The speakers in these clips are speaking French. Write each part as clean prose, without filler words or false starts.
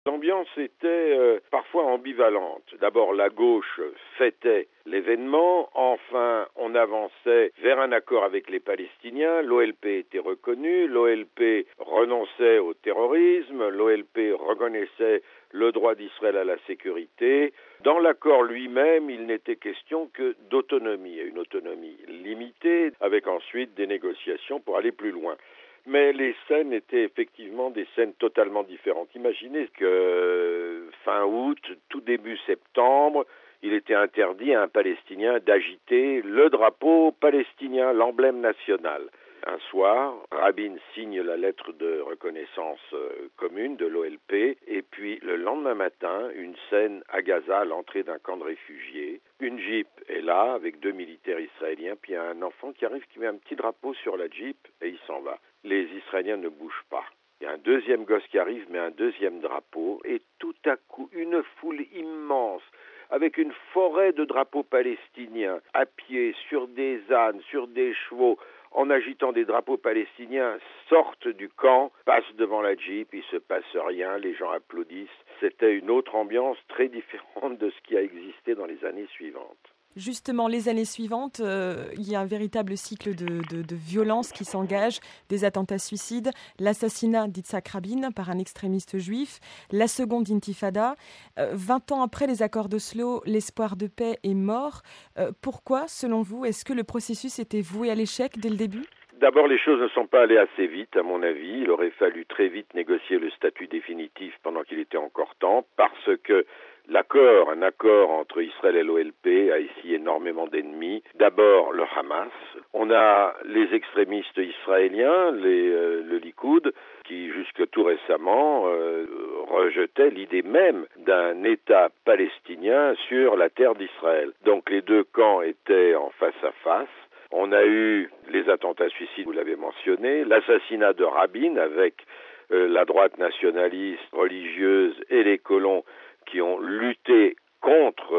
L'ambiance était parfois ambivalente. D'abord, la gauche fêtait l'événement, enfin on avançait vers un accord avec les Palestiniens, l'OLP était reconnue, l'OLP renonçait au terrorisme, l'OLP reconnaissait le droit d'Israël à la sécurité. Dans l'accord lui-même, il n'était question que d'autonomie, une autonomie limitée, avec ensuite des négociations pour aller plus loin. Mais les scènes étaient effectivement des scènes totalement différentes. Imaginez que fin août, tout début septembre, il était interdit à un Palestinien d'agiter le drapeau palestinien, l'emblème national. Un soir, Rabin signe la lettre de reconnaissance commune de l'OLP et puis le lendemain matin, une scène à Gaza à l'entrée d'un camp de réfugiés. Une Jeep est là avec 2 militaires israéliens, puis il y a un enfant qui arrive qui met un petit drapeau sur la Jeep et il s'en va. Les Israéliens ne bougent pas. Il y a un deuxième gosse qui arrive, met un deuxième drapeau et tout à coup, une foule immense avec une forêt de drapeaux palestiniens à pied, sur des ânes, sur des chevaux, en agitant des drapeaux palestiniens, sortent du camp, passent devant la Jeep, il se passe rien, les gens applaudissent. C'était une autre ambiance très différente de ce qui a existé dans les années suivantes. Justement, les années suivantes, il y a un véritable cycle de violence qui s'engage, des attentats suicides, l'assassinat d'Yitzhak Rabin par un extrémiste juif, la seconde intifada. 20 ans après les accords d'Oslo, l'espoir de paix est mort. Pourquoi, selon vous, est-ce que le processus était voué à l'échec dès le début ? D'abord, les choses ne sont pas allées assez vite, à mon avis. Il aurait fallu très vite négocier le statut définitif pendant qu'il était encore temps, parce que un accord entre Israël et l'OLP a ici énormément d'ennemis. D'abord, le Hamas. On a les extrémistes israéliens, le Likoud, qui jusque tout récemment rejetaient l'idée même d'un État palestinien sur la terre d'Israël. Donc les deux camps étaient en face à face. On a eu les attentats suicides, vous l'avez mentionné, l'assassinat de Rabin avec la droite nationaliste, religieuse et les colons qui ont lutté contre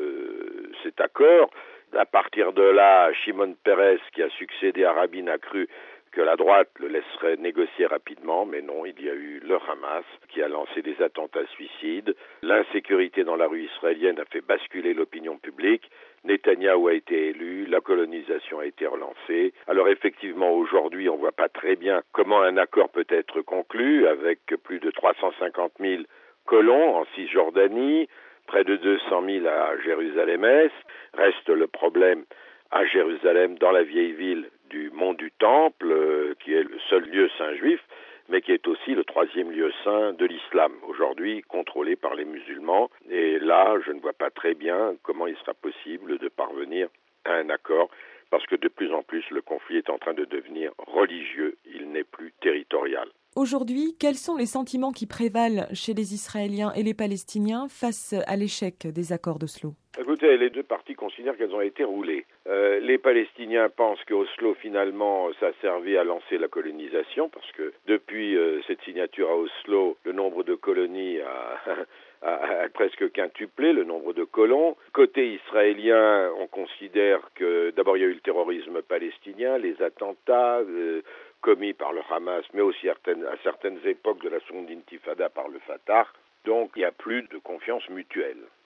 cet accord. À partir de là, Shimon Peres, qui a succédé à Rabin, a cru que la droite le laisserait négocier rapidement, mais non, il y a eu le Hamas qui a lancé des attentats suicides. L'insécurité dans la rue israélienne a fait basculer l'opinion publique. Netanyahou a été élu, la colonisation a été relancée. Alors effectivement, aujourd'hui, on ne voit pas très bien comment un accord peut être conclu avec plus de 350 000 colons en Cisjordanie, près de 200 000 à Jérusalem-Est. Reste le problème à Jérusalem, dans la vieille ville du Mont du Temple, qui est le seul lieu saint juif, mais qui est aussi le 3e lieu saint de l'islam, aujourd'hui contrôlé par les musulmans. Et là, je ne vois pas très bien comment il sera possible de parvenir à un accord, parce que de plus en plus, le conflit est en train de devenir religieux, il n'est plus territorial. Aujourd'hui, quels sont les sentiments qui prévalent chez les Israéliens et les Palestiniens face à l'échec des accords d'Oslo ? Écoutez, les deux parties considèrent qu'elles ont été roulées. Les Palestiniens pensent que Oslo, finalement, ça a servi à lancer la colonisation, parce que depuis cette signature à Oslo, le nombre de colonies a presque quintuplé, le nombre de colons. Côté israélien, on considère que d'abord il y a eu le terrorisme palestinien, les attentats commis par le Hamas, mais aussi à certaines époques de la seconde intifada par le Fatah. Donc il n'y a plus de confiance mutuelle.